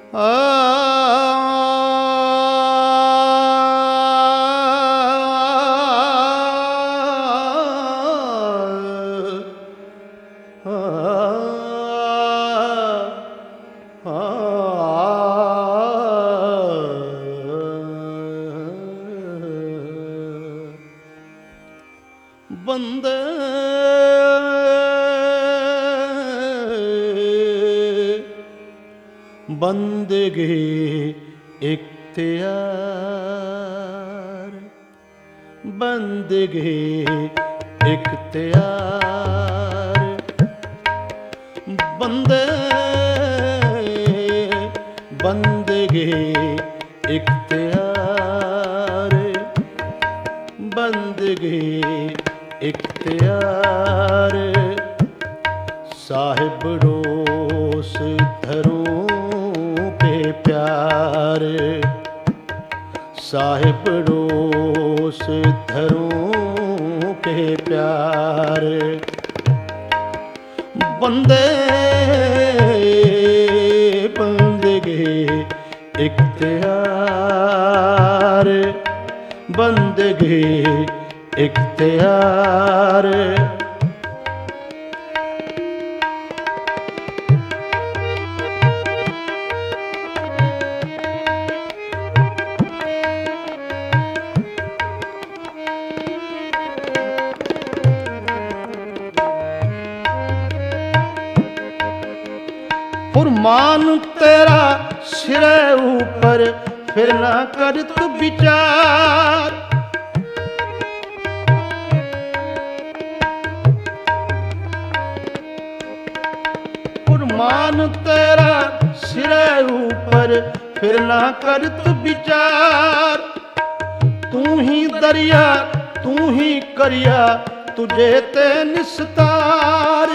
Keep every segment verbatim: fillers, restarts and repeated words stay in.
बंदे बंदगी इख्तियार, बंदगी इख्तियार, बंदे बंदगी इख्तियार, बंदगी इख्तियार, साहिब रोस धरूं के प्यार, साहिब रोस धरूं के प्यार, बंदे बंदगी इख्तियार, बंदगी इख्तियार। फुरमान तेरा सिरे ऊपर, फिर ना कर तू विचार, फुरमान तेरा सिरे ऊपर, फिर ना कर तू विचार, तू ही दरिया तू ही करिया, तुझे ते निस्तार,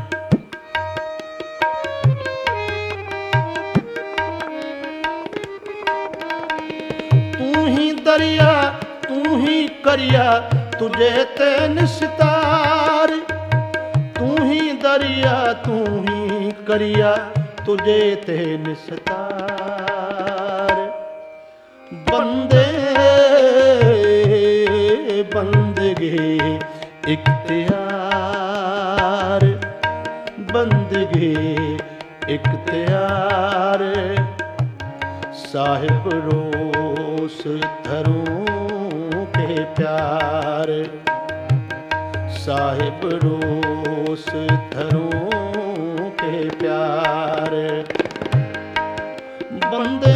दरिया तू ही करिया, तुझे ते निस्तार, तू ही दरिया तू ही करिया, तुझे ते निस्तार, बंदे बंदगी इख्तियार, बंदगी इख्तियार, साहिब रोस धरूं के प्यार, साहिब रोस धरूं के प्यार, बंदे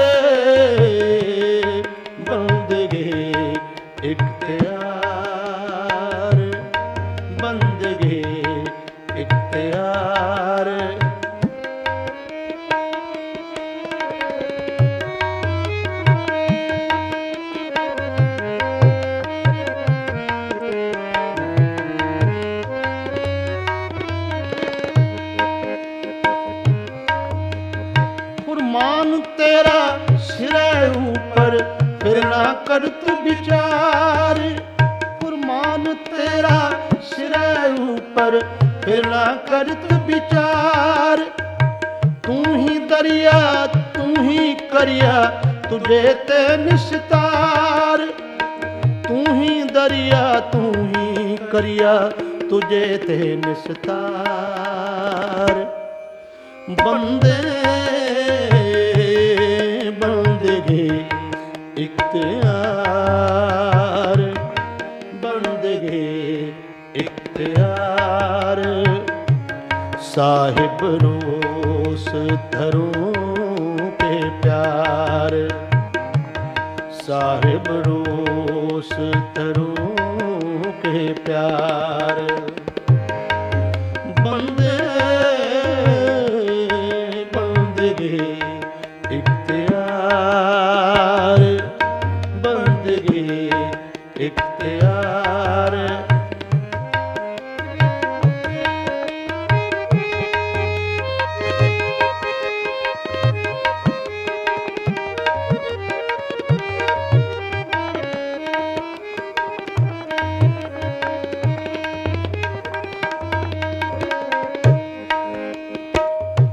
बंदगी इख्तियार, बंदगी इख्तियार। फुरमान तेरा सिरे ऊपर, फिर ना कर तू विचार, फुरमान तेरा सिरे ऊपर, फिर ना कर तू विचार, तू ही दरिया तू ही करिया, तुझे ते निस्तार, तू ही दरिया तू ही करिया, तुझे ते निस्तार, बंदे बंदगी इख्तियार, बंदगी इख्तियार, साहिब रोस धरूं के प्यार, साहिब रोस धरूं के प्यार, बंदे बंदगी इख्तियार, बंदगी इख्तियार।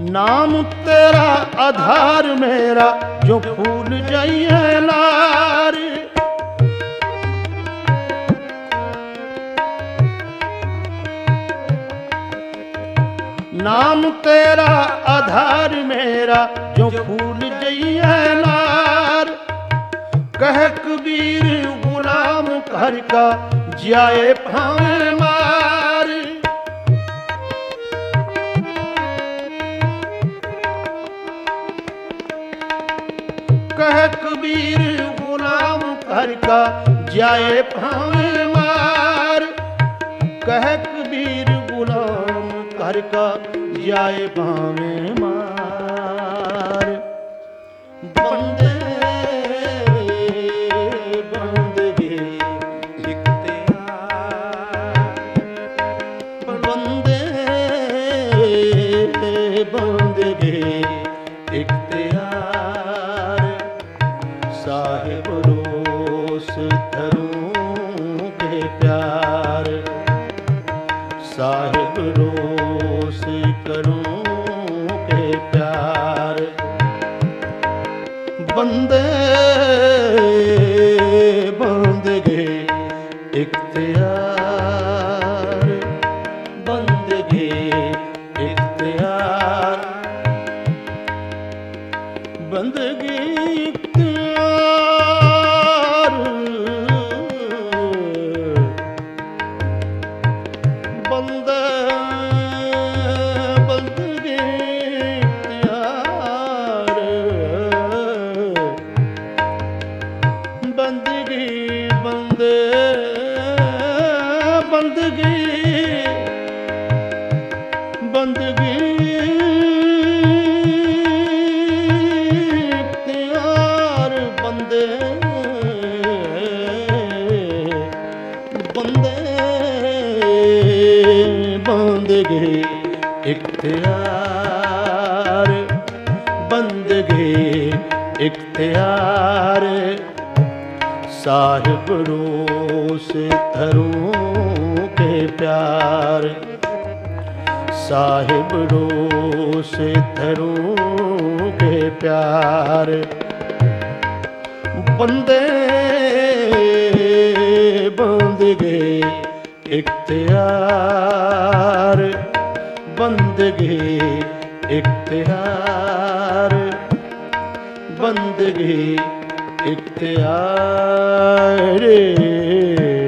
नाम तेरा आधार मेरा जो फूल जाइए लार। नाम तेरा आधार मेरा जो फूल जाइए लार। कह कबीर गुलाम घर का जाए भावे मार। कह कबीर गुलाम घर का जाए भावे मार। कह कबीर गुलाम घर का जाए भावे मार। बंदे बंदगी इख्तियार। बंदे बंदगी इख्तियार। साहिब रोस धरूं के प्यार। साहिब रोस करूं के प्यार। बंदे बंदगी इख्तियार। बंदगी इख्तियार। बंदगी इख्तियार। बंदे बंदगी इख्तियार। बंदगी बंदे बंदगी बंदगी इख्तियार। बंदे बंदे बंदगी इख्तियार। बंदगी इख्तियार। साहिब रोस धरूं के प्यार। साहिब रोस धरूं के प्यार। बंदे बंदगी इख्तियार। बंदगी इख्तियार। बंदगी इख्तियार।